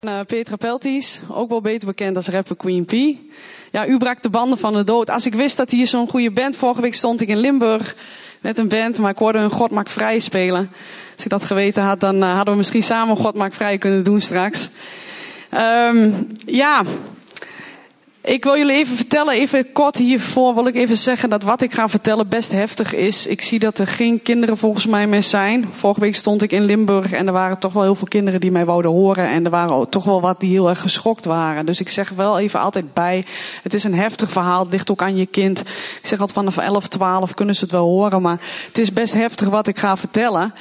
Petra Pelties, ook wel beter bekend als rapper Queen P. Ja, u brak de banden van de dood. Als ik wist dat hier zo'n goede band... Vorige week stond ik in Limburg met een band, maar ik hoorde hun God maakt vrij spelen. Als ik dat geweten had, dan hadden we misschien samen God maakt vrij kunnen doen straks. Ik wil jullie even vertellen, even kort hiervoor wil ik even zeggen dat wat ik ga vertellen best heftig is. Ik zie dat er geen kinderen volgens mij meer zijn. Vorige week stond ik in Limburg en er waren toch wel heel veel kinderen die mij wouden horen. En er waren ook toch wel wat die heel erg geschokt waren. Dus ik zeg wel even altijd bij, het is een heftig verhaal, het ligt ook aan je kind. Ik zeg altijd vanaf 11, 12 kunnen ze het wel horen, maar het is best heftig wat ik ga vertellen.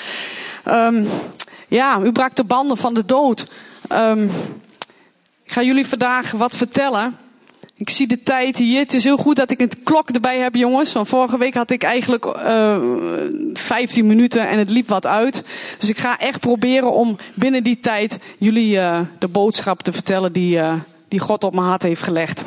U brak de banden van de dood. Ik ga jullie vandaag wat vertellen. Ik zie de tijd hier. Het is heel goed dat ik een klok erbij heb, jongens. Want vorige week had ik eigenlijk 15 minuten en het liep wat uit. Dus ik ga echt proberen om binnen die tijd jullie de boodschap te vertellen die God op mijn hart heeft gelegd.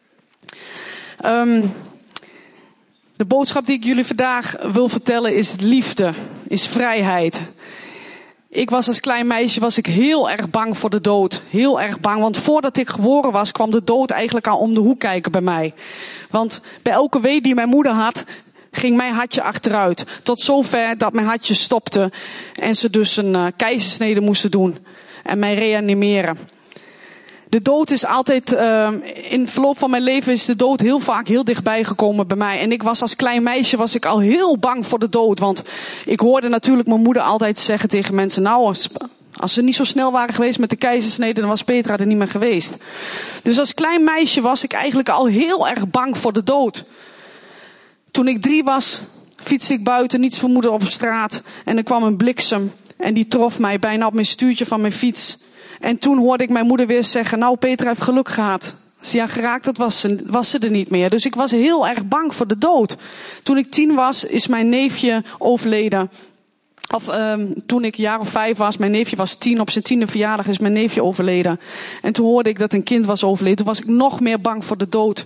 De boodschap die ik jullie vandaag wil vertellen is liefde, is vrijheid. Ik was als klein meisje heel erg bang voor de dood. Heel erg bang, want voordat ik geboren was kwam de dood eigenlijk al om de hoek kijken bij mij. Want bij elke wee die mijn moeder had, ging mijn hartje achteruit. Tot zover dat mijn hartje stopte en ze dus een keizersnede moesten doen en mij reanimeren. De dood is altijd, in het verloop van mijn leven is de dood heel vaak heel dichtbij gekomen bij mij. En ik was als klein meisje al heel bang voor de dood. Want ik hoorde natuurlijk mijn moeder altijd zeggen tegen mensen, nou, als ze niet zo snel waren geweest met de keizersnede, dan was Petra er niet meer geweest. Dus als klein meisje was ik eigenlijk al heel erg bang voor de dood. Toen ik 3 was, fietste ik buiten, niets vermoeden op straat. En er kwam een bliksem en die trof mij bijna op mijn stuurtje van mijn fiets. En toen hoorde ik mijn moeder weer zeggen, nou, Petra heeft geluk gehad. Als hij geraakt had, was ze er niet meer. Dus ik was heel erg bang voor de dood. Toen ik 10 was, is mijn neefje overleden. Toen ik een jaar of 5 was, mijn neefje was 10. Op zijn 10e verjaardag is mijn neefje overleden. En toen hoorde ik dat een kind was overleden. Toen was ik nog meer bang voor de dood.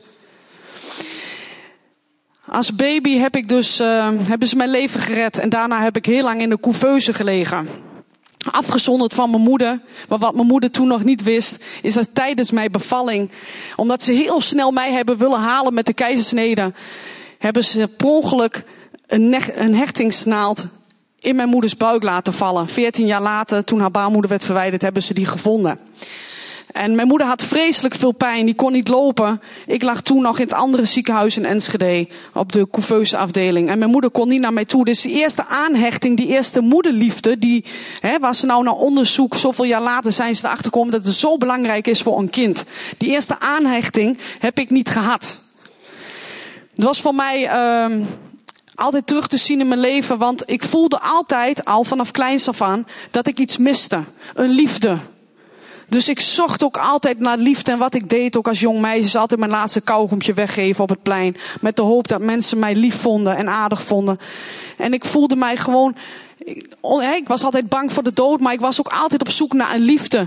Als baby hebben ze mijn leven gered. En daarna heb ik heel lang in de couveuse gelegen. Afgezonderd van mijn moeder. Maar wat mijn moeder toen nog niet wist, is dat tijdens mijn bevalling, omdat ze heel snel mij hebben willen halen met de keizersnede, hebben ze per ongeluk een hechtingsnaald in mijn moeders buik laten vallen. 14 jaar later, toen haar baarmoeder werd verwijderd, hebben ze die gevonden. En mijn moeder had vreselijk veel pijn, die kon niet lopen. Ik lag toen nog in het andere ziekenhuis in Enschede, op de couveuse afdeling. En mijn moeder kon niet naar mij toe. Dus die eerste aanhechting, die eerste moederliefde, waar ze nou naar onderzoek, zoveel jaar later zijn ze erachter gekomen dat het zo belangrijk is voor een kind. Die eerste aanhechting heb ik niet gehad. Het was voor mij altijd terug te zien in mijn leven, want ik voelde altijd, al vanaf kleins af aan, dat ik iets miste. Een liefde. Dus ik zocht ook altijd naar liefde. En wat ik deed ook als jong meisje is altijd mijn laatste kauwgompje weggeven op het plein. Met de hoop dat mensen mij lief vonden en aardig vonden. En ik voelde mij gewoon, ik was altijd bang voor de dood. Maar ik was ook altijd op zoek naar een liefde.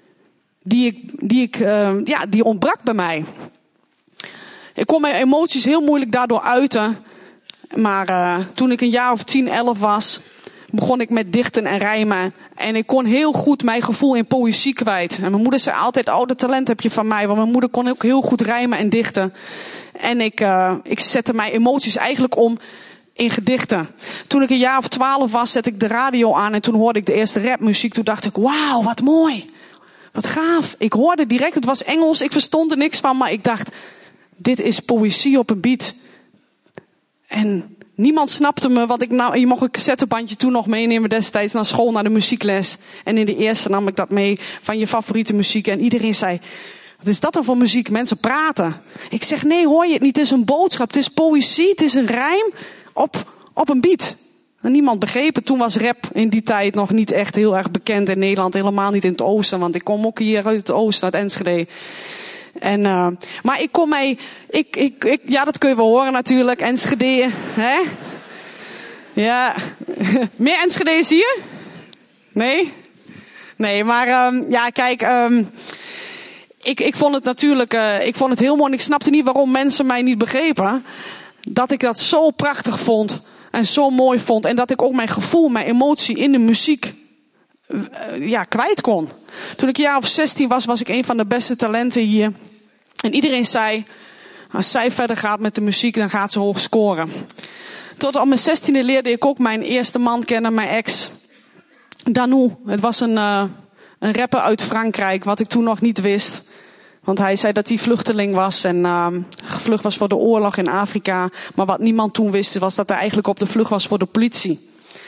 Die ontbrak bij mij. Ik kon mijn emoties heel moeilijk daardoor uiten. Maar toen ik een jaar of 10, 11 was, begon ik met dichten en rijmen. En ik kon heel goed mijn gevoel in poëzie kwijt. En mijn moeder zei altijd, dat talent heb je van mij. Want mijn moeder kon ook heel goed rijmen en dichten. En ik zette mijn emoties eigenlijk om in gedichten. Toen ik een jaar of 12 was, zette ik de radio aan. En toen hoorde ik de eerste rapmuziek. Toen dacht ik, wauw, wat mooi. Wat gaaf. Ik hoorde direct, het was Engels. Ik verstond er niks van. Maar ik dacht, dit is poëzie op een beat. En niemand snapte me, want je mocht een cassettebandje toen nog meenemen destijds naar school, naar de muziekles. En in de eerste nam ik dat mee van je favoriete muziek. En iedereen zei, wat is dat dan voor muziek? Mensen praten. Ik zeg, nee, hoor je het niet. Het is een boodschap, het is poëzie, het is een rijm op een beat. En niemand begreep het. Toen was rap in die tijd nog niet echt heel erg bekend in Nederland. Helemaal niet in het oosten, want ik kom ook hier uit het oosten, uit Enschede. Maar ik kon mij, ja, dat kun je wel horen natuurlijk, Enschede, hè? Ja, meer Enschede's hier? Nee? Nee, maar kijk, ik vond het natuurlijk, ik vond het heel mooi en ik snapte niet waarom mensen mij niet begrepen. Dat ik dat zo prachtig vond en zo mooi vond en dat ik ook mijn gevoel, mijn emotie in de muziek kwijt kon. Toen ik een jaar of 16 was, was ik een van de beste talenten hier. En iedereen zei, als zij verder gaat met de muziek, dan gaat ze hoog scoren. Tot op mijn 16e leerde ik ook mijn eerste man kennen, mijn ex. Danou. Het was een rapper uit Frankrijk, wat ik toen nog niet wist. Want hij zei dat hij vluchteling was en gevlucht was voor de oorlog in Afrika. Maar wat niemand toen wist, was dat hij eigenlijk op de vlucht was voor de politie.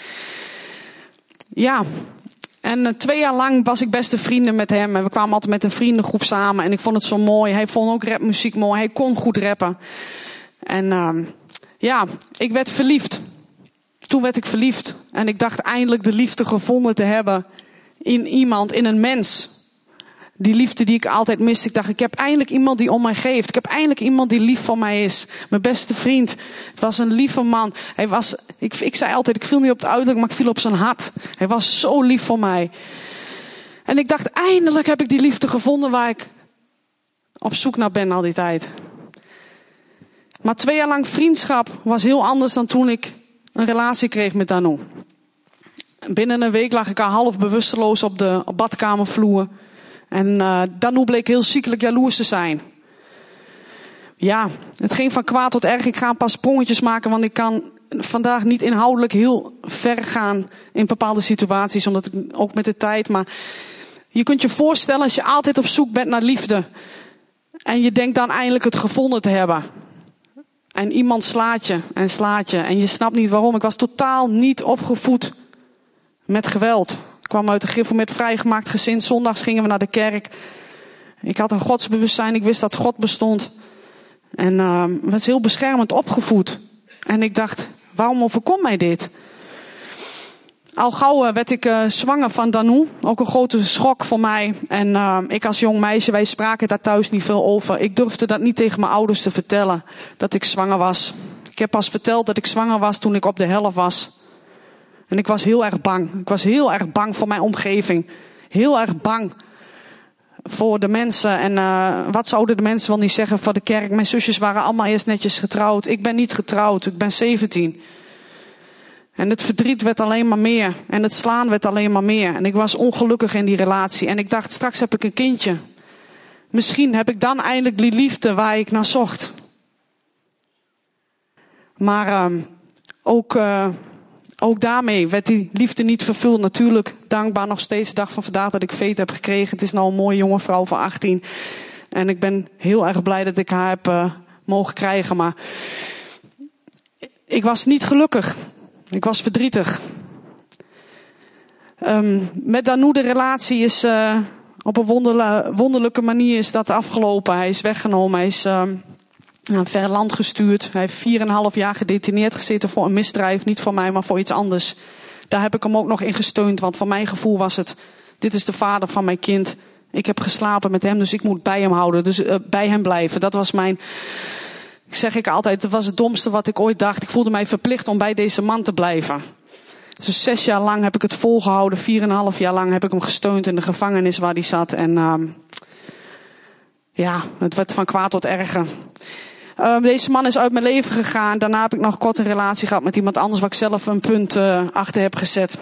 Ja, en 2 jaar lang was ik beste vrienden met hem. En we kwamen altijd met een vriendengroep samen. En ik vond het zo mooi. Hij vond ook rapmuziek mooi. Hij kon goed rappen. En ik werd verliefd. Toen werd ik verliefd. En ik dacht eindelijk de liefde gevonden te hebben in iemand, in een mens. Die liefde die ik altijd miste. Ik dacht, ik heb eindelijk iemand die om mij geeft. Ik heb eindelijk iemand die lief voor mij is. Mijn beste vriend. Het was een lieve man. Ik zei altijd, ik viel niet op het uiterlijk, maar ik viel op zijn hart. Hij was zo lief voor mij. En ik dacht, eindelijk heb ik die liefde gevonden waar ik op zoek naar ben al die tijd. Maar 2 jaar lang vriendschap was heel anders dan toen ik een relatie kreeg met Danou. Binnen een week lag ik al half bewusteloos op de badkamervloer. En Danou bleek heel ziekelijk jaloers te zijn. Ja, het ging van kwaad tot erg. Ik ga een paar sprongetjes maken, want ik kan vandaag niet inhoudelijk heel ver gaan in bepaalde situaties. Omdat ik ook met de tijd, maar je kunt je voorstellen als je altijd op zoek bent naar liefde. En je denkt dan eindelijk het gevonden te hebben. En iemand slaat je en slaat je. En je snapt niet waarom. Ik was totaal niet opgevoed met geweld. Ik kwam uit een gereformeerd vrijgemaakt gezin. Zondags gingen we naar de kerk. Ik had een godsbewustzijn. Ik wist dat God bestond. En was heel beschermend opgevoed. En ik dacht, waarom overkomt mij dit? Al gauw werd ik zwanger van Danou. Ook een grote schok voor mij. En ik als jong meisje, wij spraken daar thuis niet veel over. Ik durfde dat niet tegen mijn ouders te vertellen, dat ik zwanger was. Ik heb pas verteld dat ik zwanger was toen ik op de helft was. En ik was heel erg bang. Ik was heel erg bang voor mijn omgeving. Heel erg bang voor de mensen. En wat zouden de mensen wel niet zeggen voor de kerk? Mijn zusjes waren allemaal eerst netjes getrouwd. Ik ben niet getrouwd. Ik ben 17. En het verdriet werd alleen maar meer. En het slaan werd alleen maar meer. En ik was ongelukkig in die relatie. En ik dacht, straks heb ik een kindje. Misschien heb ik dan eindelijk die liefde waar ik naar zocht. Maar ook daarmee werd die liefde niet vervuld. Natuurlijk dankbaar nog steeds de dag van vandaag dat ik Veet heb gekregen. Het is nou een mooie jonge vrouw van 18. En ik ben heel erg blij dat ik haar heb mogen krijgen. Maar ik was niet gelukkig. Ik was verdrietig. Met Danou de relatie is op een wonderlijke manier is dat afgelopen. Hij is weggenomen. Hij is naar een ver land gestuurd. Hij heeft 4,5 jaar gedetineerd gezeten voor een misdrijf. Niet voor mij, maar voor iets anders. Daar heb ik hem ook nog in gesteund. Want van mijn gevoel was het, dit is de vader van mijn kind. Ik heb geslapen met hem, dus ik moet bij hem houden. Dus bij hem blijven. Dat was mijn... Zeg ik altijd, dat was het domste wat ik ooit dacht. Ik voelde mij verplicht om bij deze man te blijven. Dus 6 jaar lang heb ik het volgehouden. 4,5 jaar lang heb ik hem gesteund in de gevangenis waar hij zat. En het werd van kwaad tot erger. Deze man is uit mijn leven gegaan. Daarna heb ik nog kort een relatie gehad met iemand anders waar ik zelf een punt achter heb gezet.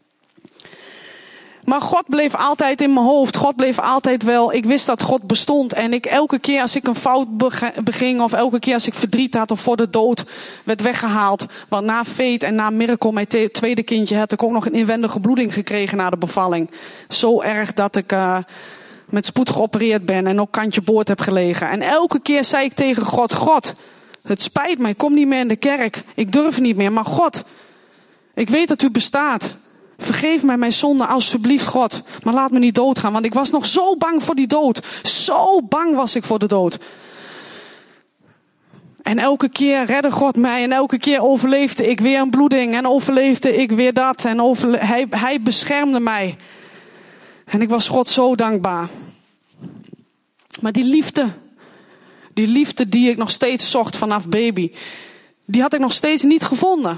Maar God bleef altijd in mijn hoofd. God bleef altijd wel. Ik wist dat God bestond. En elke keer als ik een fout beging. Of elke keer als ik verdriet had. Of voor de dood werd weggehaald. Want na Veet en na Miracle, mijn tweede kindje. Had ik ook nog een inwendige bloeding gekregen na de bevalling. Zo erg dat ik met spoed geopereerd ben. En ook kantje boord heb gelegen. En elke keer zei ik tegen God. God, het spijt me. Ik kom niet meer in de kerk. Ik durf niet meer. Maar God, ik weet dat u bestaat. Vergeef mij mijn zonde, alsjeblieft God. Maar laat me niet doodgaan, want ik was nog zo bang voor die dood. Zo bang was ik voor de dood. En elke keer redde God mij. En elke keer overleefde ik weer een bloeding. En overleefde ik weer dat. En hij beschermde mij. En ik was God zo dankbaar. Maar die liefde die ik nog steeds zocht vanaf baby. Die had ik nog steeds niet gevonden.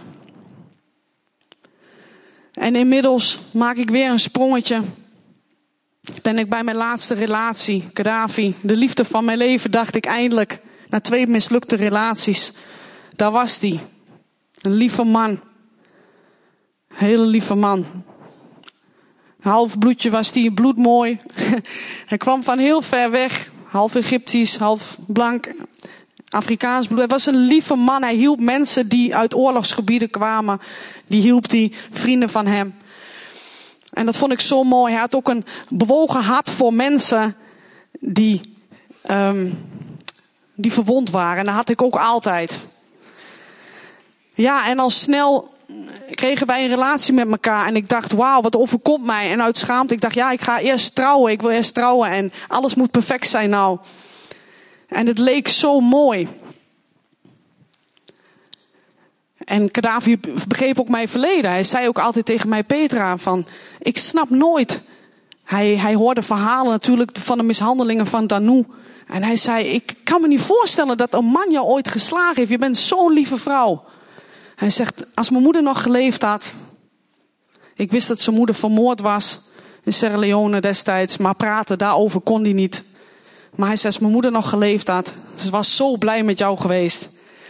En inmiddels maak ik weer een sprongetje. Ben ik bij mijn laatste relatie, Gaddafi. De liefde van mijn leven, dacht ik eindelijk. Na 2 mislukte relaties. Daar was die. Een lieve man. Een hele lieve man. Half bloedje was hij, bloedmooi. Hij kwam van heel ver weg. Half Egyptisch, half blank. Afrikaans bloed. Hij was een lieve man. Hij hielp mensen die uit oorlogsgebieden kwamen. Die hielp die vrienden van hem. En dat vond ik zo mooi. Hij had ook een bewogen hart voor mensen die verwond waren. En dat had ik ook altijd. Ja, en al snel kregen wij een relatie met elkaar. En ik dacht, wauw, wat overkomt mij? En uit schaamte, ik dacht, ja, ik ga eerst trouwen. Ik wil eerst trouwen en alles moet perfect zijn nou. En het leek zo mooi. En Gaddafi begreep ook mijn verleden. Hij zei ook altijd tegen mij, Petra, van, ik snap nooit. Hij hoorde verhalen natuurlijk van de mishandelingen van Danu. En hij zei, ik kan me niet voorstellen dat een man jou ooit geslagen heeft. Je bent zo'n lieve vrouw. Hij zegt, als mijn moeder nog geleefd had. Ik wist dat zijn moeder vermoord was in Sierra Leone destijds. Maar praten daarover kon hij niet. Maar hij zei, als mijn moeder nog geleefd had. Ze was zo blij met jou geweest.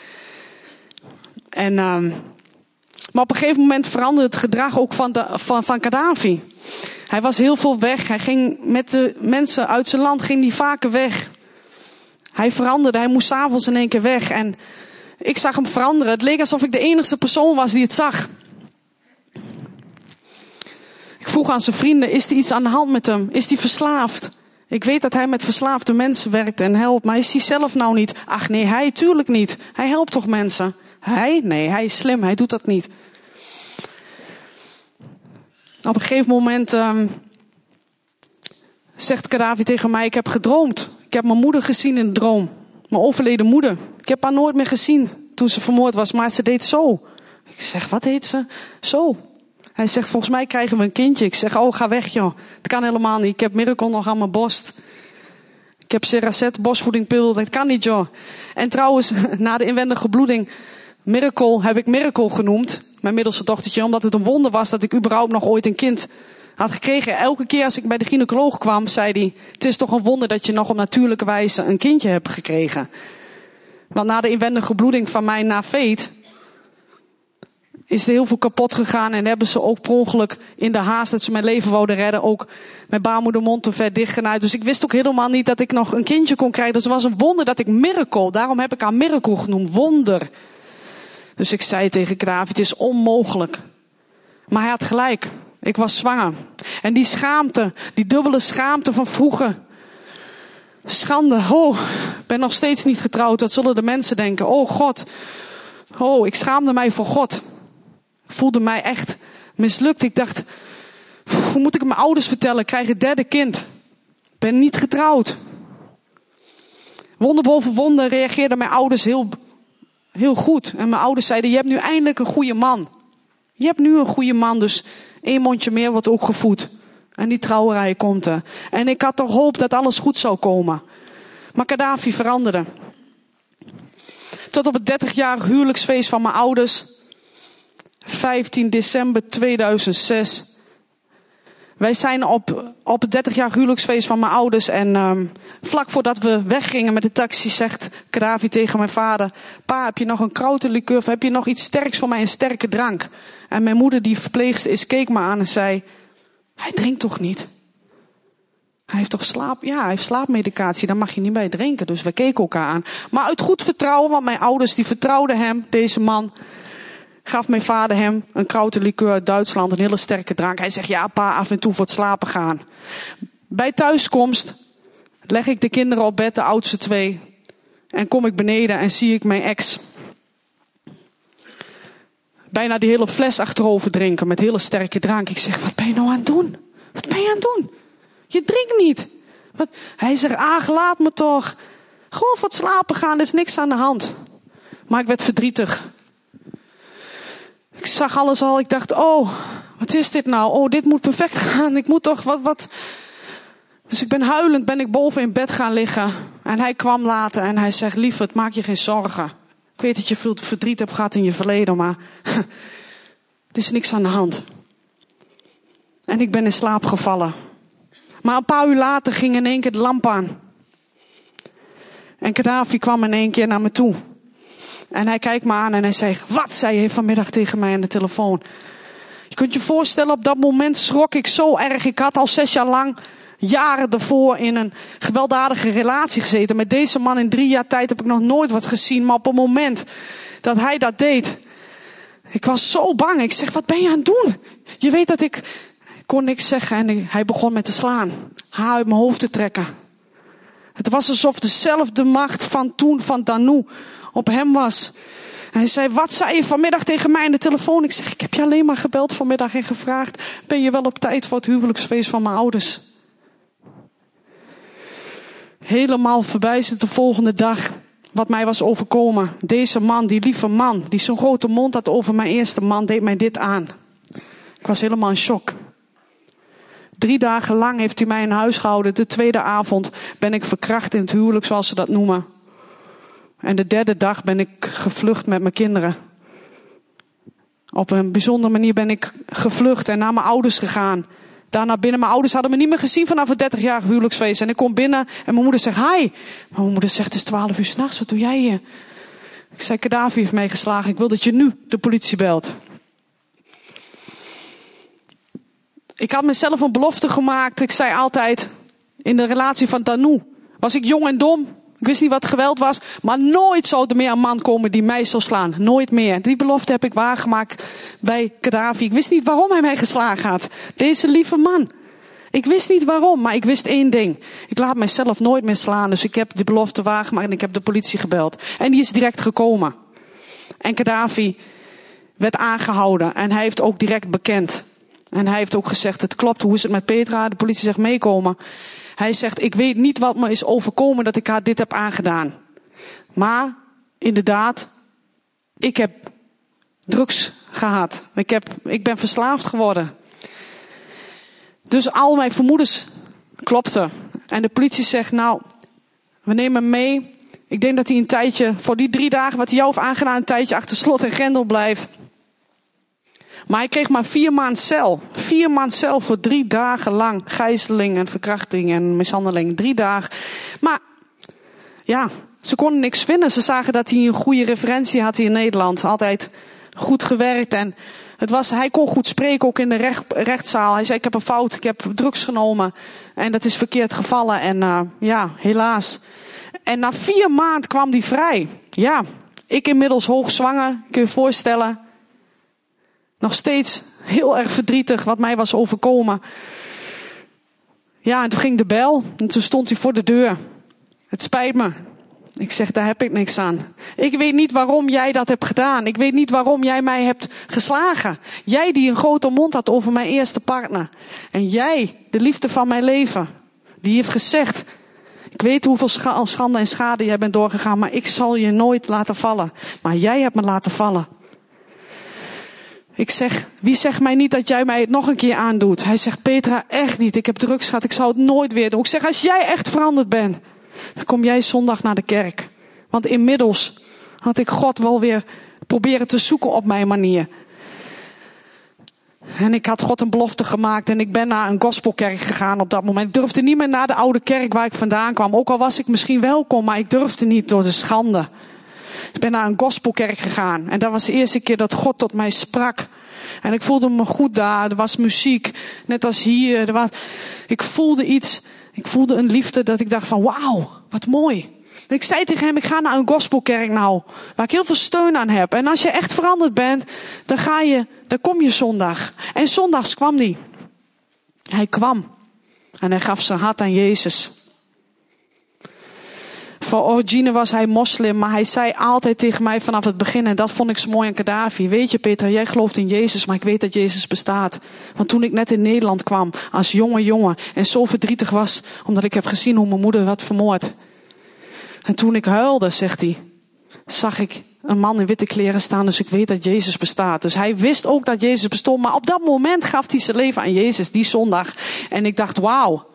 En, maar op een gegeven moment veranderde het gedrag ook van Gaddafi. Hij was heel veel weg. Hij ging met de mensen uit zijn land ging die vaker weg. Hij veranderde. Hij moest 's avonds in één keer weg. En ik zag hem veranderen. Het leek alsof ik de enige persoon was die het zag. Ik vroeg aan zijn vrienden, is er iets aan de hand met hem? Is hij verslaafd? Ik weet dat hij met verslaafde mensen werkt en helpt. Maar is hij zelf nou niet? Ach nee, hij tuurlijk niet. Hij helpt toch mensen? Hij? Nee, hij is slim. Hij doet dat niet. Op een gegeven moment zegt Gaddafi tegen mij, ik heb gedroomd. Ik heb mijn moeder gezien in de droom. Mijn overleden moeder. Ik heb haar nooit meer gezien toen ze vermoord was, maar ze deed zo. Ik zeg, wat deed ze? Zo. Hij zegt, volgens mij krijgen we een kindje. Ik zeg, oh, ga weg joh. Dat kan helemaal niet. Ik heb Miracle nog aan mijn borst. Ik heb Seracet, borstvoedingpil. Dat kan niet joh. En trouwens, na de inwendige bloeding, Miracle heb ik Miracle genoemd. Mijn middelste dochtertje, omdat het een wonder was dat ik überhaupt nog ooit een kind had gekregen. Elke keer als ik bij de gynaecoloog kwam, zei hij, het is toch een wonder dat je nog op natuurlijke wijze een kindje hebt gekregen. Want na de inwendige bloeding van mij na Veet is er heel veel kapot gegaan. En hebben ze ook per ongeluk in de haast dat ze mijn leven wouden redden ook mijn baarmoedermond te ver dichtgenaaid. Dus ik wist ook helemaal niet dat ik nog een kindje kon krijgen. Dus het was een wonder dat ik Miracle, daarom heb ik haar Miracle genoemd, wonder. Dus ik zei tegen Gaddafi, het is onmogelijk. Maar hij had gelijk. Ik was zwanger. En die schaamte, die dubbele schaamte van vroeger. Schande, oh, ik ben nog steeds niet getrouwd. Wat zullen de mensen denken? Oh God, oh, ik schaamde mij voor God. Ik voelde mij echt mislukt. Ik dacht, hoe moet ik het mijn ouders vertellen? Ik krijg het derde kind. Ik ben niet getrouwd. Wonder boven wonder reageerden mijn ouders heel goed. En mijn ouders zeiden, je hebt nu eindelijk een goede man. Je hebt nu een goede man, dus 1 mondje meer wordt ook gevoed. En die trouwerij komt er. En ik had toch hoop dat alles goed zou komen. Maar Gaddafi veranderde. Tot op het 30-jarig huwelijksfeest van mijn ouders. 15 december 2006. Wij zijn op het 30-jarig huwelijksfeest van mijn ouders. En vlak voordat we weggingen met de taxi zegt Gaddafi tegen mijn vader. Pa, heb je nog een krautenlikeur of heb je nog iets sterks voor mij, een sterke drank? En mijn moeder, die verpleegster is, keek me aan en zei, hij drinkt toch niet? Hij heeft toch hij heeft slaapmedicatie, daar mag je niet bij drinken. Dus we keken elkaar aan. Maar uit goed vertrouwen, want mijn ouders die vertrouwden hem, deze man, gaf mijn vader hem een krautenlikeur uit Duitsland, een hele sterke drank. Hij zegt, ja pa, af en toe voor het slapen gaan. Bij thuiskomst leg ik de kinderen op bed, de oudste 2. En kom ik beneden en zie ik mijn ex bijna die hele fles achterover drinken met hele sterke drank. Ik zeg, wat ben je nou aan het doen? Wat ben je aan het doen? Je drinkt niet. Wat? Hij zegt, laat me toch. Gewoon voor het slapen gaan, er is niks aan de hand. Maar ik werd verdrietig. Ik zag alles al, ik dacht, oh, wat is dit nou? Oh, dit moet perfect gaan. Ik moet toch, wat. Dus ik ben huilend, boven in bed gaan liggen. En hij kwam later en hij zegt, lieverd, maak je geen zorgen. Ik weet dat je veel verdriet hebt gehad in je verleden, maar er is niks aan de hand. En ik ben in slaap gevallen. Maar een paar uur later ging in één keer de lamp aan. En Gaddafi kwam in één keer naar me toe. En hij kijkt me aan en hij zegt, wat zei je vanmiddag tegen mij aan de telefoon? Je kunt je voorstellen, op dat moment schrok ik zo erg. Ik had al 6 jaar lang, jaren daarvoor, in een gewelddadige relatie gezeten. Met deze man in 3 jaar tijd heb ik nog nooit wat gezien. Maar op het moment dat hij dat deed, ik was zo bang. Ik zeg, wat ben je aan het doen? Je weet dat ik kon niks zeggen en hij begon met te slaan. Haar uit mijn hoofd te trekken. Het was alsof dezelfde macht van toen, van Danu, op hem was. En hij zei, wat zei je vanmiddag tegen mij aan de telefoon? Ik zeg, ik heb je alleen maar gebeld vanmiddag en gevraagd, ben je wel op tijd voor het huwelijksfeest van mijn ouders? Helemaal verbijsterd de volgende dag wat mij was overkomen. Deze man, die lieve man, die zo'n grote mond had over mijn eerste man, deed mij dit aan. Ik was helemaal in shock. 3 dagen lang heeft hij mij in huis gehouden. De tweede avond ben ik verkracht in het huwelijk, zoals ze dat noemen. En de derde dag ben ik gevlucht met mijn kinderen. Op een bijzondere manier ben ik gevlucht en naar mijn ouders gegaan. Daarna binnen, mijn ouders hadden me niet meer gezien vanaf het 30-jarig huwelijksfeest. En ik kom binnen en mijn moeder zegt, hi. Maar mijn moeder zegt, het is 12 uur 's nachts, wat doe jij hier? Ik zei, Gaddafi heeft mij geslagen, ik wil dat je nu de politie belt. Ik had mezelf een belofte gemaakt. Ik zei altijd, in de relatie van Danu was ik jong en dom. Ik wist niet wat geweld was. Maar nooit zou er meer een man komen die mij zou slaan. Nooit meer. Die belofte heb ik waargemaakt bij Gaddafi. Ik wist niet waarom hij mij geslagen had. Deze lieve man. Ik wist niet waarom, maar ik wist 1 ding. Ik laat mijzelf nooit meer slaan. Dus ik heb die belofte waargemaakt en ik heb de politie gebeld. En die is direct gekomen. En Gaddafi werd aangehouden. En hij heeft ook direct bekend. En hij heeft ook gezegd, het klopt, hoe is het met Petra? De politie zegt meekomen. Hij zegt, ik weet niet wat me is overkomen dat ik haar dit heb aangedaan. Maar, inderdaad, ik heb drugs gehad. Ik ben verslaafd geworden. Dus al mijn vermoedens klopten. En de politie zegt, nou, we nemen hem mee. Ik denk dat hij een tijdje, voor die 3 dagen wat hij jou heeft aangedaan, een tijdje achter slot en grendel blijft. Maar hij kreeg maar 4 maanden cel. 4 maanden cel voor 3 dagen lang. Gijzeling en verkrachting en mishandeling. 3 dagen. Maar ja, ze konden niks vinden. Ze zagen dat hij een goede referentie had hier in Nederland. Altijd goed gewerkt. En hij kon goed spreken, ook in de rechtszaal. Hij zei, ik heb een fout, ik heb drugs genomen. En dat is verkeerd gevallen. En ja, helaas. En na 4 maanden kwam hij vrij. Ja, ik inmiddels hoogzwanger, kun je je voorstellen. Nog steeds heel erg verdrietig wat mij was overkomen. Ja, en toen ging de bel. En toen stond hij voor de deur. Het spijt me. Ik zeg, daar heb ik niks aan. Ik weet niet waarom jij dat hebt gedaan. Ik weet niet waarom jij mij hebt geslagen. Jij die een grote mond had over mijn eerste partner. En jij, de liefde van mijn leven. Die heeft gezegd, ik weet hoeveel schande en schade jij bent doorgegaan. Maar ik zal je nooit laten vallen. Maar jij hebt me laten vallen. Ik zeg, wie zegt mij niet dat jij mij het nog een keer aandoet? Hij zegt, Petra, echt niet. Ik heb drugs gehad. Ik zou het nooit weer doen. Ik zeg, als jij echt veranderd bent, dan kom jij zondag naar de kerk. Want inmiddels had ik God wel weer proberen te zoeken op mijn manier. En ik had God een belofte gemaakt en ik ben naar een gospelkerk gegaan op dat moment. Ik durfde niet meer naar de oude kerk waar ik vandaan kwam. Ook al was ik misschien welkom, maar ik durfde niet door de schande. Ik ben naar een gospelkerk gegaan. En dat was de eerste keer dat God tot mij sprak. En ik voelde me goed daar. Er was muziek. Net als hier. Ik voelde iets. Ik voelde een liefde dat ik dacht van wauw, wat mooi. En ik zei tegen hem, ik ga naar een gospelkerk nou. Waar ik heel veel steun aan heb. En als je echt veranderd bent, dan kom je zondag. En zondags kwam hij. Hij kwam. En hij gaf zijn hart aan Jezus. Voor origine was hij moslim, maar hij zei altijd tegen mij vanaf het begin, en dat vond ik zo mooi aan Gaddafi. Weet je Petra, jij gelooft in Jezus, maar ik weet dat Jezus bestaat. Want toen ik net in Nederland kwam, als jonge jongen, en zo verdrietig was, omdat ik heb gezien hoe mijn moeder werd vermoord. En toen ik huilde, zegt hij, zag ik een man in witte kleren staan, dus ik weet dat Jezus bestaat. Dus hij wist ook dat Jezus bestond, maar op dat moment gaf hij zijn leven aan Jezus, die zondag. En ik dacht, wauw.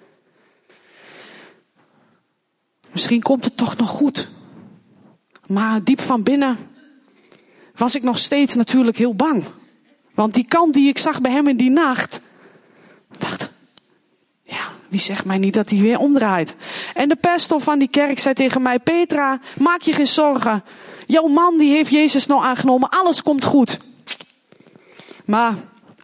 Misschien komt het toch nog goed. Maar diep van binnen was ik nog steeds natuurlijk heel bang. Want die kant die ik zag bij hem in die nacht. Dacht, ja, wie zegt mij niet dat hij weer omdraait. En de pastor van die kerk zei tegen mij, Petra, maak je geen zorgen. Jouw man die heeft Jezus nou aangenomen, alles komt goed. Maar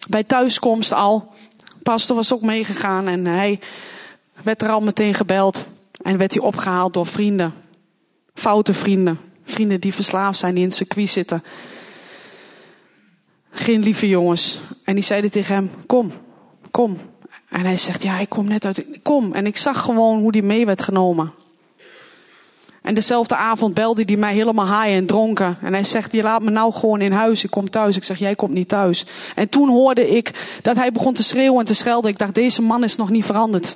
Bij thuiskomst al. Pastor was ook meegegaan en hij werd er al meteen gebeld. En werd hij opgehaald door vrienden. Foute vrienden. Vrienden die verslaafd zijn, die in het circuit zitten. Geen lieve jongens. En die zeiden tegen hem, kom. En hij zegt, ja, ik kom net uit. Kom. En ik zag gewoon hoe die mee werd genomen. En dezelfde avond belde hij mij helemaal high en dronken. En hij zegt, je laat me nou gewoon in huis. Ik kom thuis. Ik zeg, jij komt niet thuis. En toen hoorde ik dat hij begon te schreeuwen en te schelden. Ik dacht, deze man is nog niet veranderd.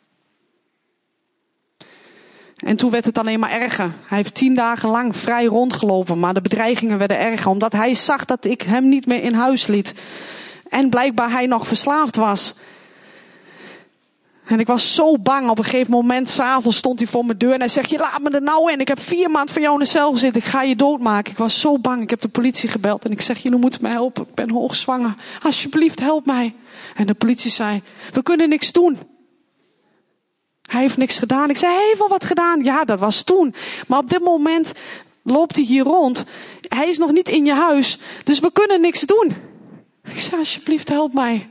En toen werd het alleen maar erger. Hij heeft 10 dagen lang vrij rondgelopen. Maar de bedreigingen werden erger. Omdat hij zag dat ik hem niet meer in huis liet. En blijkbaar hij nog verslaafd was. En ik was zo bang. Op een gegeven moment, 's avonds stond hij voor mijn deur. En hij zegt, je laat me er nou in. Ik heb 4 maanden voor jou in de cel gezeten. Ik ga je doodmaken. Ik was zo bang. Ik heb de politie gebeld. En ik zeg, jullie moeten mij helpen. Ik ben hoogzwanger. Alsjeblieft, help mij. En de politie zei, we kunnen niks doen. Hij heeft niks gedaan. Ik zei, hij heeft wel wat gedaan. Ja, dat was toen. Maar op dit moment loopt hij hier rond. Hij is nog niet in je huis. Dus we kunnen niks doen. Ik zei, alsjeblieft, help mij.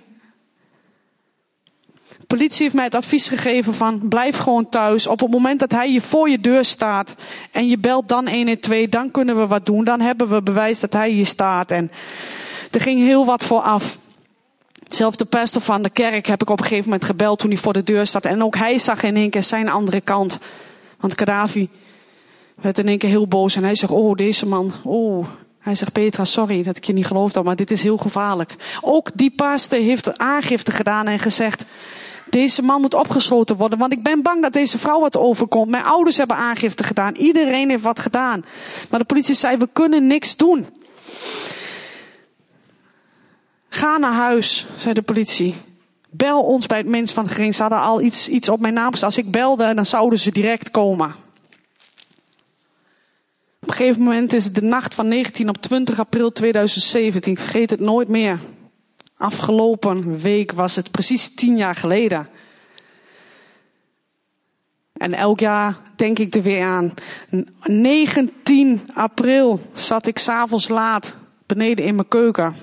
De politie heeft mij het advies gegeven van, blijf gewoon thuis. Op het moment dat hij hier voor je deur staat en je belt dan 112, dan kunnen we wat doen. Dan hebben we bewijs dat hij hier staat. En er ging heel wat voor af. Zelfs de pastor van de kerk heb ik op een gegeven moment gebeld toen hij voor de deur staat. En ook hij zag in één keer zijn andere kant. Want Gaddafi werd in één keer heel boos. En hij zegt, oh deze man, oh. Hij zegt, Petra, sorry dat ik je niet geloofd had, maar dit is heel gevaarlijk. Ook die pastor heeft aangifte gedaan en gezegd, deze man moet opgesloten worden. Want ik ben bang dat deze vrouw wat overkomt. Mijn ouders hebben aangifte gedaan. Iedereen heeft wat gedaan. Maar de politie zei, we kunnen niks doen. Ga naar huis, zei de politie. Bel ons bij het mens van de grens. Ze hadden al iets op mijn naam gezet. Als ik belde, dan zouden ze direct komen. Op een gegeven moment is het de nacht van 19 op 20 april 2017. Ik vergeet het nooit meer. Afgelopen week was het precies 10 jaar geleden. En elk jaar denk ik er weer aan. 19 april zat ik 's avonds laat beneden in mijn keuken.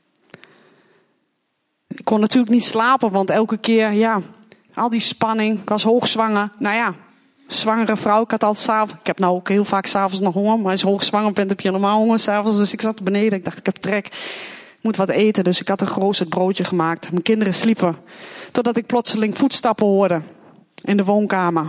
Ik kon natuurlijk niet slapen, want elke keer, ja, al die spanning. Ik was hoogzwanger. Nou ja, zwangere vrouw. Ik had altijd 's avonds. Ik heb nou ook heel vaak 's avonds nog honger. Maar als je hoogzwanger bent, heb je normaal honger 's avonds. Dus ik zat beneden. Ik dacht, ik heb trek. Ik moet wat eten. Dus ik had een geroosterd broodje gemaakt. Mijn kinderen sliepen. Totdat ik plotseling voetstappen hoorde. In de woonkamer.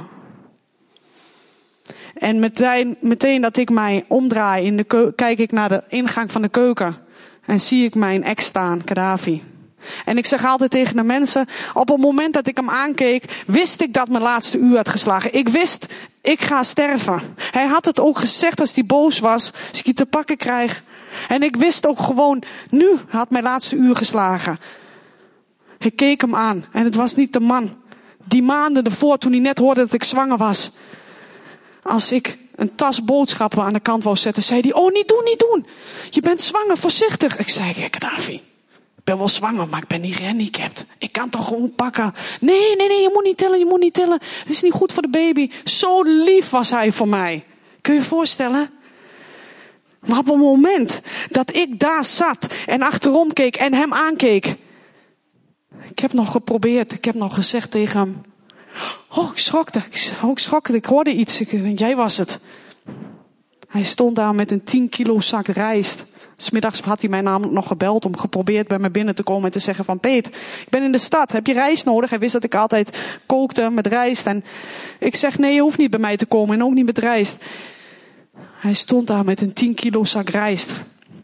En meteen dat ik mij omdraai, kijk ik naar de ingang van de keuken. En zie ik mijn ex staan, Gaddafi. En ik zeg altijd tegen de mensen, op het moment dat ik hem aankeek, wist ik dat mijn laatste uur had geslagen. Ik wist, ik ga sterven. Hij had het ook gezegd als hij boos was, als ik je te pakken krijg. En ik wist ook gewoon, nu had mijn laatste uur geslagen. Ik keek hem aan en het was niet de man die maanden ervoor, toen hij net hoorde dat ik zwanger was. Als ik een tas boodschappen aan de kant wou zetten, zei hij, oh niet doen. Je bent zwanger, voorzichtig. Ik zei, Gaddafi. Ik ben wel zwanger, maar ik ben niet gehandicapt. Ik kan toch gewoon pakken. Nee, je moet niet tillen. Het is niet goed voor de baby. Zo lief was hij voor mij. Kun je je voorstellen? Maar op het moment dat ik daar zat en achterom keek en hem aankeek. Ik heb nog geprobeerd. Ik heb nog gezegd tegen hem. Oh, ik schrokte. Ik hoorde iets. Jij was het. Hij stond daar met een 10 kilo zak rijst. 's Middags had hij mij namelijk nog gebeld om geprobeerd bij me binnen te komen en te zeggen van Peet, ik ben in de stad, heb je rijst nodig? Hij wist dat ik altijd kookte met rijst. En ik zeg nee, je hoeft niet bij mij te komen en ook niet met rijst. Hij stond daar met een 10 kilo zak rijst.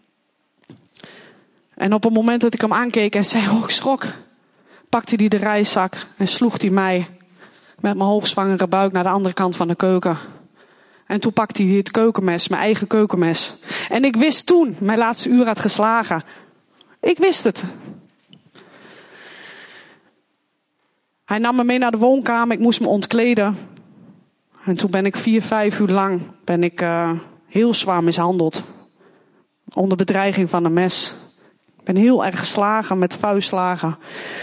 En op het moment dat ik hem aankeek en zei, oh ik schrok, pakte hij de rijstzak en sloeg hij mij met mijn hoogzwangere buik naar de andere kant van de keuken. En toen pakte hij het keukenmes, mijn eigen keukenmes. En ik wist toen, mijn laatste uur had geslagen. Ik wist het. Hij nam me mee naar de woonkamer, ik moest me ontkleden. En toen ben ik 4-5 uur lang heel zwaar mishandeld. Onder bedreiging van een mes. Ik ben heel erg geslagen met vuistslagen.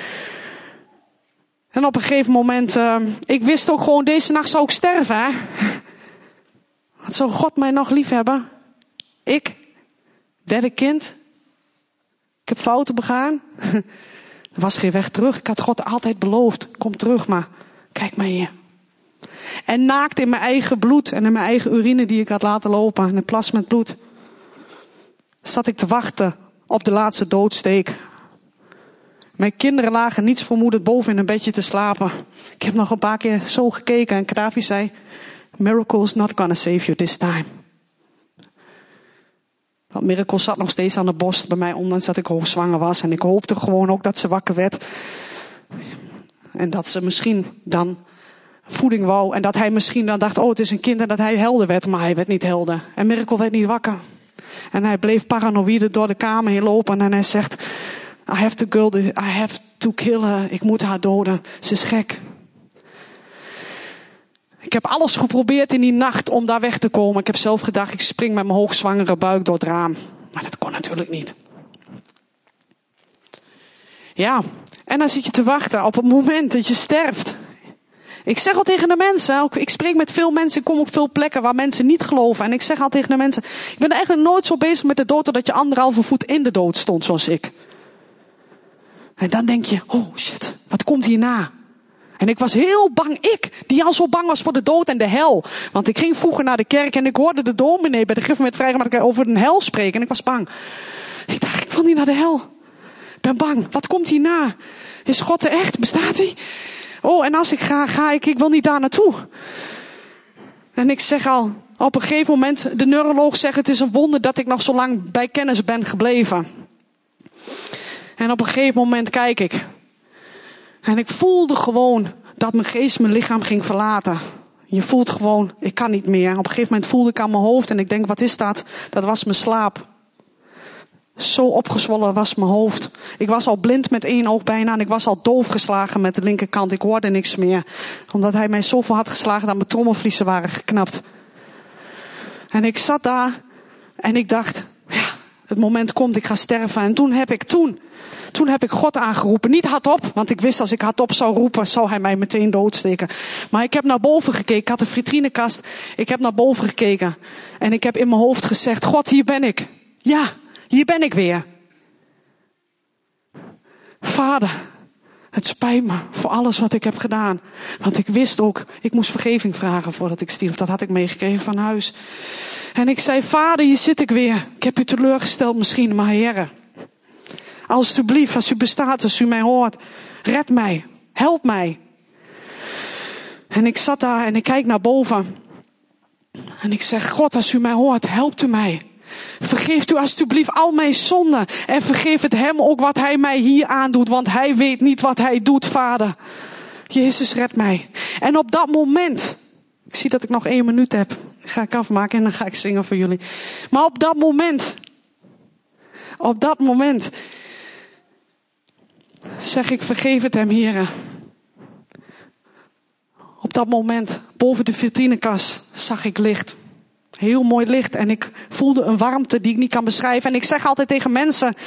En op een gegeven moment, ik wist ook gewoon, deze nacht zou ik sterven, hè. Wat zou God mij nog lief hebben? Ik, derde kind. Ik heb fouten begaan. Er was geen weg terug. Ik had God altijd beloofd. Kom terug, maar kijk maar hier. En naakt in mijn eigen bloed en in mijn eigen urine die ik had laten lopen. En een plas met bloed. Zat ik te wachten op de laatste doodsteek. Mijn kinderen lagen niets vermoedend boven in een bedje te slapen. Ik heb nog een paar keer zo gekeken en Kadafi zei, miracle is not gonna save you this time. Want miracle zat nog steeds aan de borst bij mij, ondanks dat ik hoogzwanger was. En ik hoopte gewoon ook dat ze wakker werd. En dat ze misschien dan voeding wou. En dat hij misschien dan dacht, het is een kind en dat hij helder werd. Maar hij werd niet helder. En miracle werd niet wakker. En hij bleef paranoïde door de kamer heen lopen. En hij zegt, I have to kill her. Ik moet haar doden. Ze is gek. Ik heb alles geprobeerd in die nacht om daar weg te komen. Ik heb zelf gedacht, ik spring met mijn hoogzwangere buik door het raam. Maar dat kon natuurlijk niet. Ja, en dan zit je te wachten op het moment dat je sterft. Ik zeg al tegen de mensen, ik spreek met veel mensen, ik kom op veel plekken waar mensen niet geloven. En ik zeg al tegen de mensen, ik ben eigenlijk nooit zo bezig met de dood totdat je 1,5 voet in de dood stond zoals ik. En dan denk je, oh shit, wat komt hierna? En ik was heel bang, die al zo bang was voor de dood en de hel. Want ik ging vroeger naar de kerk en ik hoorde de dominee bij de Griffemet Vrijgemaakt over een hel spreken. En ik was bang. Ik dacht, ik wil niet naar de hel. Ik ben bang, wat komt hierna? Is God er echt? Bestaat hij? Oh, en als ik ga ik wil niet daar naartoe. En ik zeg al, op een gegeven moment, de neuroloog zegt, het is een wonder dat ik nog zo lang bij kennis ben gebleven. En op een gegeven moment kijk ik. En ik voelde gewoon dat mijn geest mijn lichaam ging verlaten. Je voelt gewoon, ik kan niet meer. Op een gegeven moment voelde ik aan mijn hoofd en ik denk, wat is dat? Dat was mijn slaap. Zo opgezwollen was mijn hoofd. Ik was al blind met 1 oog bijna en ik was al doof geslagen met de linkerkant. Ik hoorde niks meer. Omdat hij mij zoveel had geslagen dat mijn trommelvliezen waren geknapt. En ik zat daar en ik dacht, ja, het moment komt, ik ga sterven. En toen heb ik God aangeroepen. Niet hardop, want ik wist als ik hardop zou roepen, zou hij mij meteen doodsteken. Maar ik heb naar boven gekeken. Ik had een vitrinekast. Ik heb naar boven gekeken. En ik heb in mijn hoofd gezegd, God, hier ben ik. Ja, hier ben ik weer. Vader, het spijt me voor alles wat ik heb gedaan. Want ik wist ook, ik moest vergeving vragen voordat ik stierf. Dat had ik meegekregen van huis. En ik zei, Vader, hier zit ik weer. Ik heb u teleurgesteld misschien, maar Heere. Alsjeblieft, als u bestaat, als u mij hoort, red mij, help mij. En ik zat daar en ik kijk naar boven. En ik zeg, God, als u mij hoort, helpt u mij. Vergeeft u alsjeblieft al mijn zonden. En vergeef het hem ook wat hij mij hier aandoet. Want hij weet niet wat hij doet, Vader. Jezus, red mij. En op dat moment, ik zie dat ik nog 1 minuut heb. Ga ik afmaken en dan ga ik zingen voor jullie. Maar op dat moment zeg ik, vergeef het hem, Heere. Op dat moment, boven de vitrinekast, zag ik licht. Heel mooi licht. En ik voelde een warmte die ik niet kan beschrijven. En ik zeg altijd tegen mensen,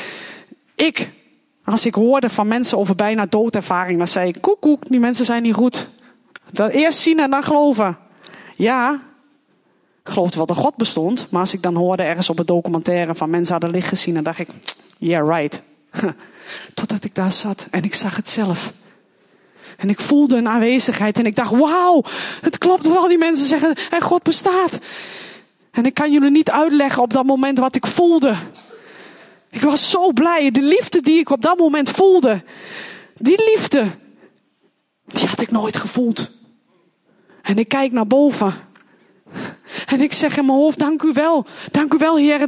als ik hoorde van mensen over bijna doodervaring, dan zei ik, koek, die mensen zijn niet goed. Dat eerst zien en dan geloven. Ja, ik geloofde wel dat God bestond. Maar als ik dan hoorde ergens op een documentaire van mensen hadden licht gezien, dan dacht ik, yeah, right. Totdat ik daar zat en ik zag het zelf. En ik voelde een aanwezigheid en ik dacht, wauw, het klopt wel, die mensen zeggen, en God bestaat. En ik kan jullie niet uitleggen op dat moment wat ik voelde. Ik was zo blij. De liefde die ik op dat moment voelde, die liefde, die had ik nooit gevoeld. En ik kijk naar boven. En ik zeg in mijn hoofd, dank u wel. Dank u wel, Heer,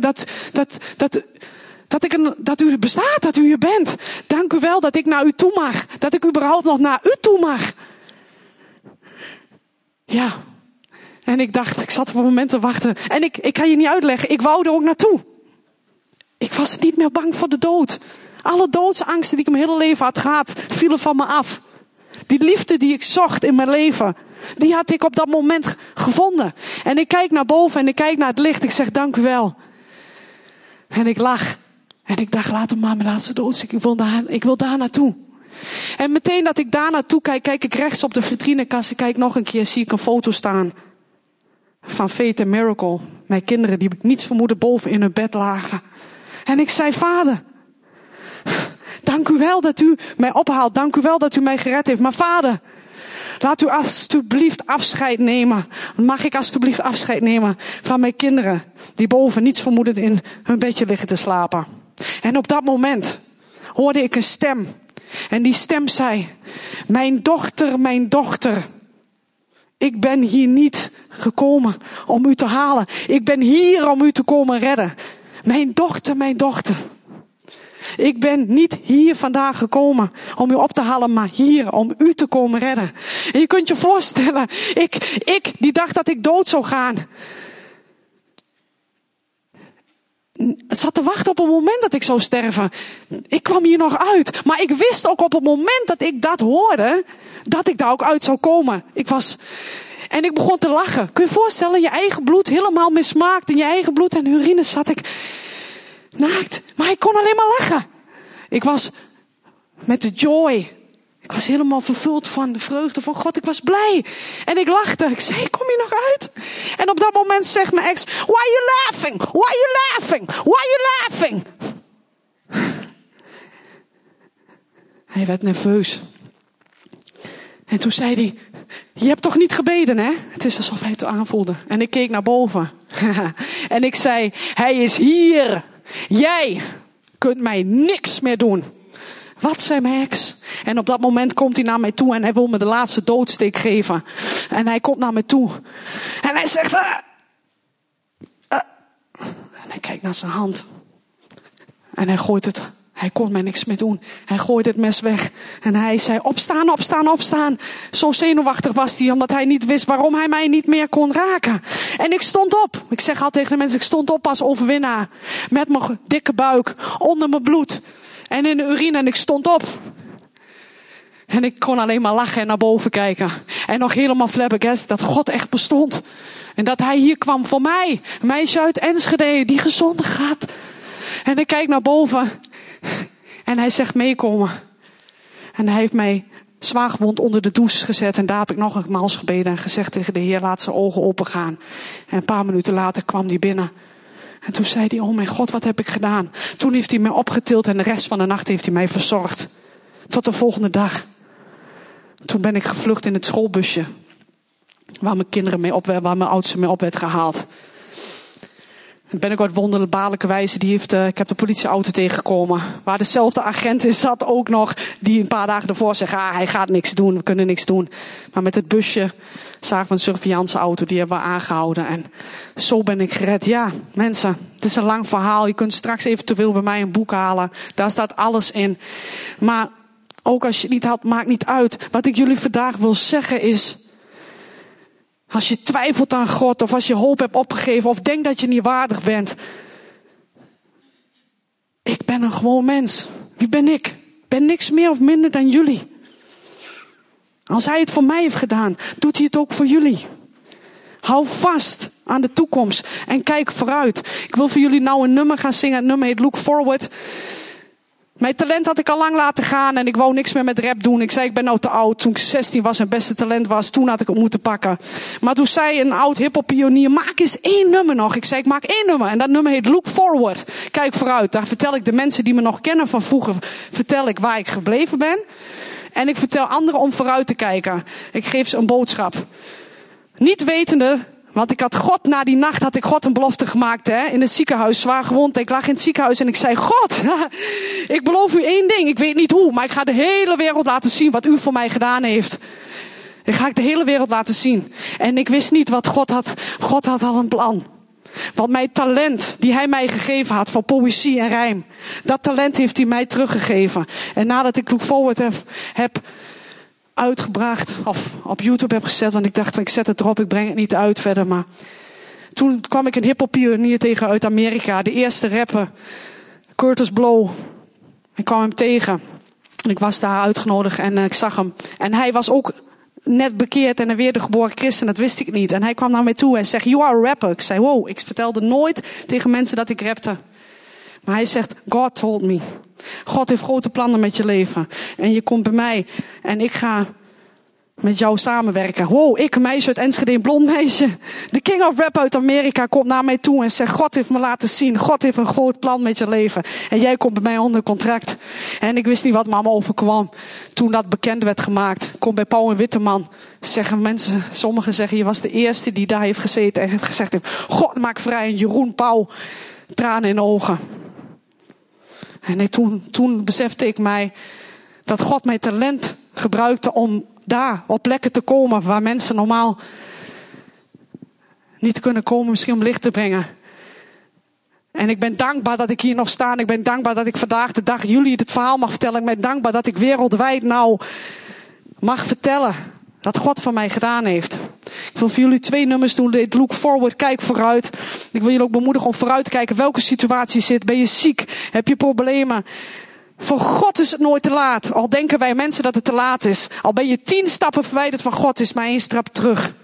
dat u bestaat, dat u hier bent. Dank u wel dat ik naar u toe mag. Dat ik überhaupt nog naar u toe mag. Ja. En ik dacht, ik zat op een moment te wachten. En ik kan je niet uitleggen, ik wou er ook naartoe. Ik was niet meer bang voor de dood. Alle doodsangsten die ik mijn hele leven had gehad, vielen van me af. Die liefde die ik zocht in mijn leven, die had ik op dat moment gevonden. En ik kijk naar boven en ik kijk naar het licht. Ik zeg, dank u wel. En ik lach. En ik dacht, laat hem maar mijn laatste dood. Ik wil daar naartoe. En meteen dat ik daar naartoe kijk, kijk ik rechts op de vitrinekast. Ik kijk nog een keer, zie ik een foto staan van Faith and Miracle. Mijn kinderen die niets vermoeden boven in hun bed lagen. En ik zei, Vader, dank u wel dat u mij ophaalt. Dank u wel dat u mij gered heeft. Maar Vader, laat u alstublieft afscheid nemen. Mag ik alstublieft afscheid nemen van mijn kinderen die boven niets vermoedend in hun bedje liggen te slapen. En op dat moment hoorde ik een stem. En die stem zei, mijn dochter, ik ben hier niet gekomen om u te halen. Ik ben hier om u te komen redden. Mijn dochter. Ik ben niet hier vandaag gekomen om u op te halen, maar hier om u te komen redden. En je kunt je voorstellen, ik die dacht dat ik dood zou gaan, zat te wachten op het moment dat ik zou sterven. Ik kwam hier nog uit. Maar ik wist ook op het moment dat ik dat hoorde, dat ik daar ook uit zou komen. En ik begon te lachen. Kun je je voorstellen, je eigen bloed helemaal mismaakt. In je eigen bloed en urine zat ik naakt. Maar ik kon alleen maar lachen. Ik was met de joy. Ik was helemaal vervuld van de vreugde van God. Ik was blij. En ik lachte. Ik zei, kom je nog uit? En op dat moment zegt mijn ex, why are you laughing? Why are you laughing? Why are you laughing? Hij werd nerveus. En toen zei hij, je hebt toch niet gebeden, hè? Het is alsof hij het aanvoelde. En ik keek naar boven. En ik zei, hij is hier. Jij kunt mij niks meer doen. Wat, zei mijn ex? En op dat moment komt hij naar mij toe en hij wil me de laatste doodsteek geven. En hij komt naar me toe. En hij zegt, En hij kijkt naar zijn hand. En hij gooit het. Hij kon mij niks meer doen. Hij gooide het mes weg. En hij zei, opstaan. Zo zenuwachtig was hij, omdat hij niet wist waarom hij mij niet meer kon raken. En ik stond op. Ik zeg altijd tegen de mensen, ik stond op als overwinnaar. Met mijn dikke buik, onder mijn bloed. En in de urine, en ik stond op. En ik kon alleen maar lachen en naar boven kijken. En nog helemaal flabbergasted dat God echt bestond. En dat hij hier kwam voor mij. Een meisje uit Enschede die gezond gaat. En ik kijk naar boven. En hij zegt meekomen. En hij heeft mij zwaargewond onder de douche gezet. En daar heb ik nog nogmaals gebeden en gezegd tegen de Heer, laat zijn ogen open gaan. En een paar minuten later kwam hij binnen. En toen zei hij, oh mijn God, wat heb ik gedaan? Toen heeft hij mij opgetild en de rest van de nacht heeft hij mij verzorgd. Tot de volgende dag. Toen ben ik gevlucht in het schoolbusje. Waar mijn oudste mee op werd gehaald. En ben ik uit wonderbaarlijke wijze, ik heb de politieauto tegengekomen. Waar dezelfde agent in zat ook nog, die een paar dagen ervoor zegt, hij gaat niks doen, we kunnen niks doen. Maar met het busje zagen we een surveillanceauto, die hebben we aangehouden. En zo ben ik gered. Ja, mensen, het is een lang verhaal. Je kunt straks eventueel bij mij een boek halen. Daar staat alles in. Maar ook als je het niet had, maakt niet uit. Wat ik jullie vandaag wil zeggen is, als je twijfelt aan God, of als je hoop hebt opgegeven, of denkt dat je niet waardig bent. Ik ben een gewoon mens. Wie ben ik? Ik ben niks meer of minder dan jullie. Als hij het voor mij heeft gedaan, doet hij het ook voor jullie. Hou vast aan de toekomst en kijk vooruit. Ik wil voor jullie nou een nummer gaan zingen. Het nummer heet Look Forward. Mijn talent had ik al lang laten gaan en ik wou niks meer met rap doen. Ik zei, ik ben nou te oud. Toen ik 16 was en beste talent was, toen had ik het moeten pakken. Maar toen zei een oud hiphop pionier, maak eens 1 nummer nog. Ik zei, ik maak 1 nummer. En dat nummer heet Look Forward. Kijk vooruit. Daar vertel ik de mensen die me nog kennen van vroeger, vertel ik waar ik gebleven ben. En ik vertel anderen om vooruit te kijken. Ik geef ze een boodschap. Niet wetende, want na die nacht had ik God een belofte gemaakt, in het ziekenhuis, zwaar gewond. Ik lag in het ziekenhuis en ik zei, God, ik beloof u 1 ding. Ik weet niet hoe, maar ik ga de hele wereld laten zien wat u voor mij gedaan heeft. Ik ga de hele wereld laten zien. En ik wist niet wat God had. God had al een plan. Want mijn talent, die hij mij gegeven had, voor poëzie en rijm, dat talent heeft hij mij teruggegeven. En nadat ik Look Forward heb uitgebracht, of op YouTube heb gezet, want ik dacht, ik zet het erop, ik breng het niet uit verder. Maar toen kwam ik een hiphop pionier tegen uit Amerika, de eerste rapper, Curtis Blow. Ik kwam hem tegen. En ik was daar uitgenodigd en ik zag hem. En hij was ook net bekeerd en een wedergeboren christen, dat wist ik niet. En hij kwam naar mij toe en zegt, you are a rapper. Ik zei, wow, ik vertelde nooit tegen mensen dat ik rapte. Maar hij zegt, God told me. God heeft grote plannen met je leven. En je komt bij mij en ik ga met jou samenwerken. Wow, ik, een meisje uit Enschede, een blond meisje. De king of rap uit Amerika komt naar mij toe en zegt, God heeft me laten zien. God heeft een groot plan met je leven. En jij komt bij mij onder contract. En ik wist niet wat me allemaal overkwam. Toen dat bekend werd gemaakt. Ik kom bij Pauw en Witteman. Zeggen mensen, sommigen zeggen, je was de eerste die daar heeft gezeten en heeft gezegd, God maak vrij. En Jeroen Pauw, tranen in de ogen. En toen besefte ik mij dat God mijn talent gebruikte om daar op plekken te komen waar mensen normaal niet kunnen komen, misschien om licht te brengen. En ik ben dankbaar dat ik hier nog sta. Ik ben dankbaar dat ik vandaag de dag jullie het verhaal mag vertellen. Ik ben dankbaar dat ik wereldwijd nou mag vertellen dat God voor mij gedaan heeft. Ik wil voor jullie 2 nummers doen. Dit Look Forward, kijk vooruit. Ik wil jullie ook bemoedigen om vooruit te kijken welke situatie je zit. Ben je ziek? Heb je problemen? Voor God is het nooit te laat. Al denken wij mensen dat het te laat is. Al ben je 10 stappen verwijderd van God, is maar 1 stap terug.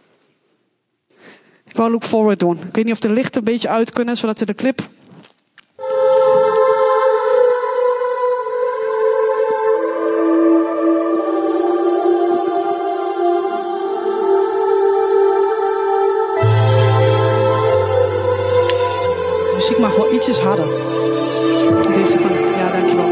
Ik wil Look Forward doen. Ik weet niet of de lichten een beetje uit kunnen, zodat we de clip... De muziek mag wel ietsjes harder. Deze van... Ja, dankjewel.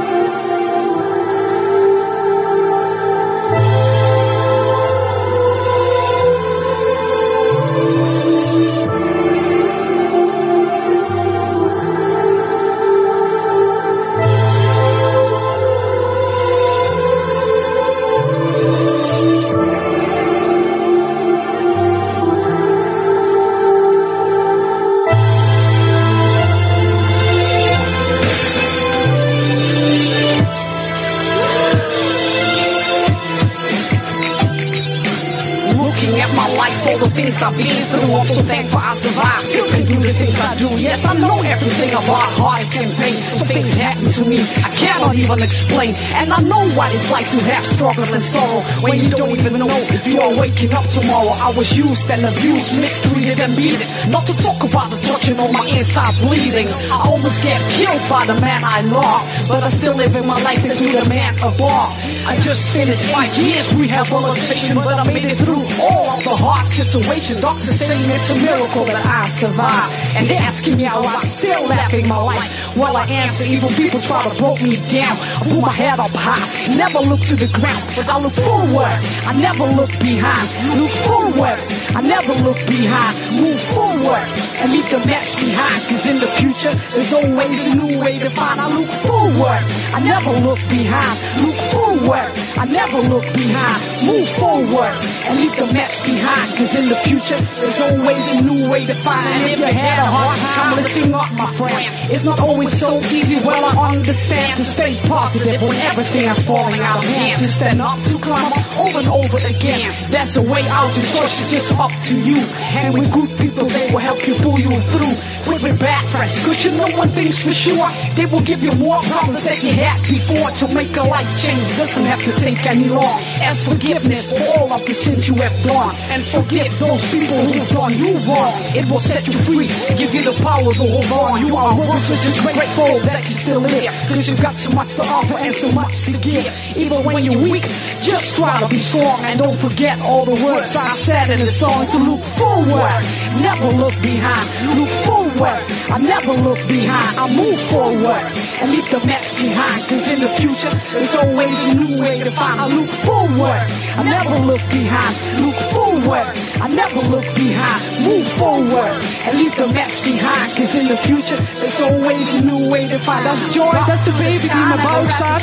Things I've been through, I'm so thankful I survived. Still can do the things I do. Yes, I know everything about heartache and pain. Some things happen to me I cannot even explain. And I know what it's like to have struggles and sorrow when you don't even know if you are waking up tomorrow. I was used and abused, mistreated and beaten. Not to talk about the touching on my inside bleedings. I almost get killed by the man I love, but I still live in my life into the man above. I just finished 5 years rehabilitation, but I made it through all of the hard situations. Doctors saying it's a miracle that I survived, and they're asking me how I still laughing my life. Well, I answer, evil people try to break me down. I put my head up high, never look to the ground, but I look forward. I never look behind. Look forward. I never look behind. Move forward and leave the mess behind. Cause in the future, there's always a new way to find. I look forward. I never look behind. Look forward. I never look behind. Move forward and leave the mess behind. Cause in the future, there's always a new way to find. And if you had a hard time, listen up, my friend. It's not always so easy, well, I understand. To stay positive when everything is falling out of hand. To stand up, to climb up over and over again. There's a way out, the choice is just up to you. And with good people, they will help you pull you through. With bad friends, cause you know one thing's for sure. They will give you more problems than you had before. To make a life change doesn't have to take any long. As forgiveness for all of the sins you have done. And forgive those people who've done you wrong. It will set you free, give you the power to hold on. You are worth just grateful that you're still here. Cause you've got so much to offer and so much to give. Even when you're weak, just try to be strong. And don't forget all the words I said in the song. To look forward, never look behind. Look forward, I never look behind. I move forward and leave the mess behind. Cause in the future, there's always a new way to find. I look forward, I never look behind. Look forward, I never look behind. Move forward and leave the mess behind. Cause in the future, there's always a new way to find. Dat is Joy, dat is de baby die in mijn buik staat.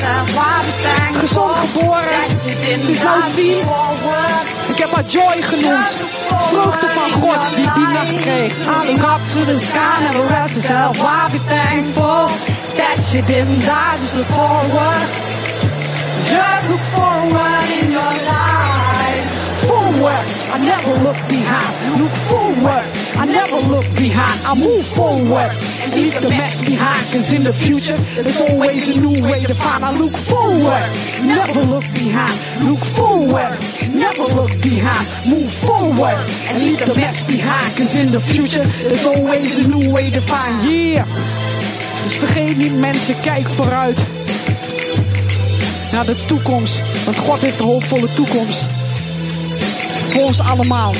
Gezond geboren, ze is nou 10. Ik heb haar Joy genoemd. Vreugde van God die die nacht kreeg. I look up to the sky, never rest yourself. Why be thankful that you didn't die? Just look forward. Just look forward in your life. Forward, I never look behind. Look forward, I never look behind. I move forward and leave the mess behind. Cause in the future, there's always a new way to find. I look forward, never look behind. Look forward, never look behind. Move forward and leave the mess behind. Cause in the future, there's always a new way to find. Yeah. Dus vergeet niet mensen, kijk vooruit naar de toekomst. Want God heeft een hoopvolle toekomst. Voor ons allemaal.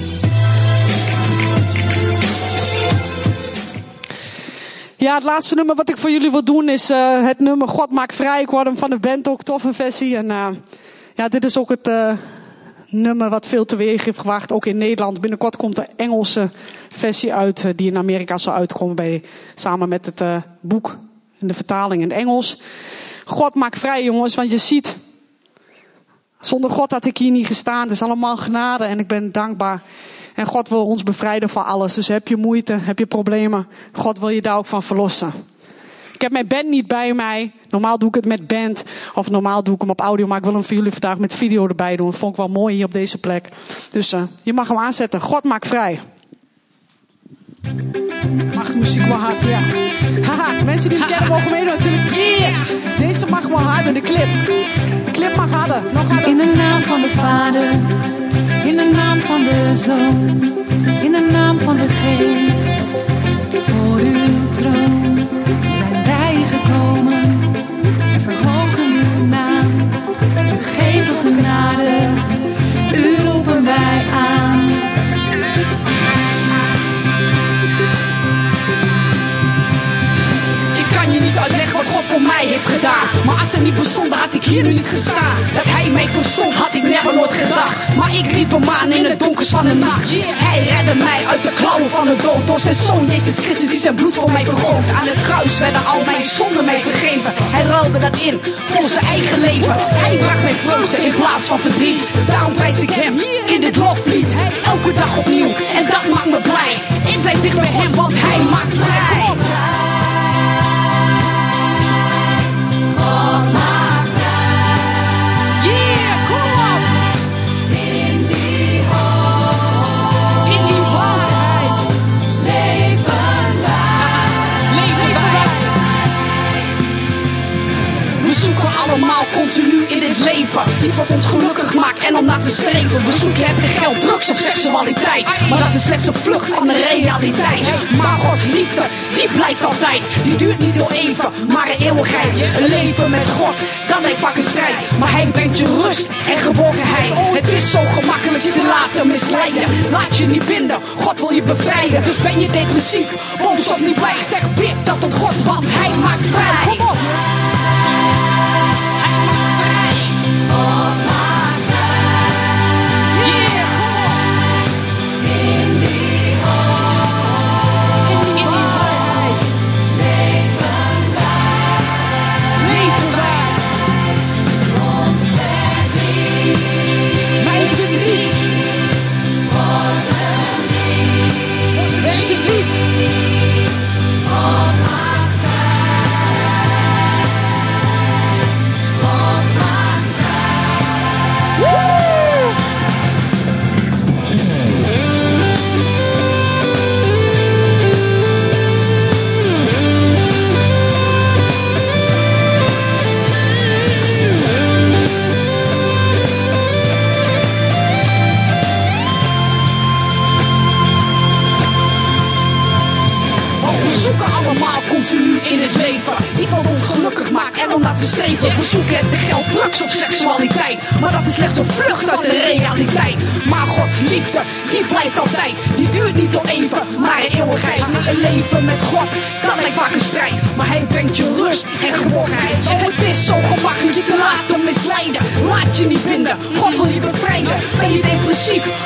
Ja, het laatste nummer wat ik voor jullie wil doen is het nummer God maakt vrij. Ik hoorde hem van de band ook, toffe versie. En ja, dit is ook het nummer wat veel teweeg heeft gebracht, ook in Nederland. Binnenkort komt de Engelse versie uit, die in Amerika zal uitkomen samen met het boek in de vertaling in het Engels. God maakt vrij, jongens, want je ziet, zonder God had ik hier niet gestaan. Het is allemaal genade en ik ben dankbaar. En God wil ons bevrijden van alles. Dus heb je moeite, heb je problemen, God wil je daar ook van verlossen. Ik heb mijn band niet bij mij. Normaal doe ik het met band. Of normaal doe ik hem op audio. Maar ik wil hem voor jullie vandaag met video erbij doen. Dat vond ik wel mooi hier op deze plek. Dus je mag hem aanzetten. God maakt vrij. Mag de muziek wel hard, ja. Haha, mensen die het kennen mogen meedoen natuurlijk. Yeah! Deze mag wel harder, de clip. De clip mag harder, nog harder. In de naam van de Vader. In de naam van de Zoon. In de naam van de Geest. Voor uw troon zijn wij gekomen. En verhogen uw naam. U geeft ons genade. U roepen wij aan. Kan je niet uitleggen wat God voor mij heeft gedaan. Maar als er niet bestond, dan had ik hier nu niet gestaan. Dat hij mij verstond, had ik never nooit gedacht. Maar ik riep hem aan in het donkers van de nacht. Hij redde mij uit de klauwen van de dood. Door zijn zoon Jezus Christus die zijn bloed voor mij vergoot. Aan het kruis werden al mijn zonden mij vergeven. Hij ruilde dat in voor zijn eigen leven. Hij bracht mij vreugde in plaats van verdriet. Daarom prijs ik hem in dit loflied. Elke dag opnieuw en dat maakt me blij. Ik blijf dicht bij hem, want hij maakt vrij. God maakt vrij. Yeah, kom op! In die hoop. In die waarheid. Leven wij. Leven wij. We zoeken allemaal continu in dit leven iets wat ons gelukkig maakt en om naar te streven. We zoeken het geld, drugs of seksualiteit. Maar dat is slechts een vlucht van de realiteit. Maar Gods liefde, die blijft altijd. Die duurt niet heel even, maar een eeuwigheid. Een leven met God, dat lijkt vaak een strijd. Maar hij brengt je rust en geborgenheid. Het is zo gemakkelijk je te laten misleiden. Laat je niet binden, God wil je bevrijden. Dus ben je depressief, boos of niet blij. Zeg bid dat tot God, want hij maakt vrij. Kom op! God maakt vrij. Yeah, kom op! In die hoop. In die waarheid. Leven wij. Leven wij. Ons verdriet. Mijn verdriet. Wordt een lied. Weet ik niet. God maakt vrij. God maakt vrij. Woe! We zoeken allemaal continu in het leven iets wat ons gelukkig maakt en om naar te streven. We zoeken het de geld, drugs of seksualiteit. Maar dat is slechts een vlucht uit de realiteit. Maar Gods liefde, die blijft altijd. Die duurt niet al even, maar een eeuwigheid. Een leven met God, dat lijkt vaak een strijd. Maar hij brengt je rust en geborgenheid. Oh, het is zo gemakkelijk je te laten misleiden. Laat je niet binden, God wil je bevrijden. Ben je depressief,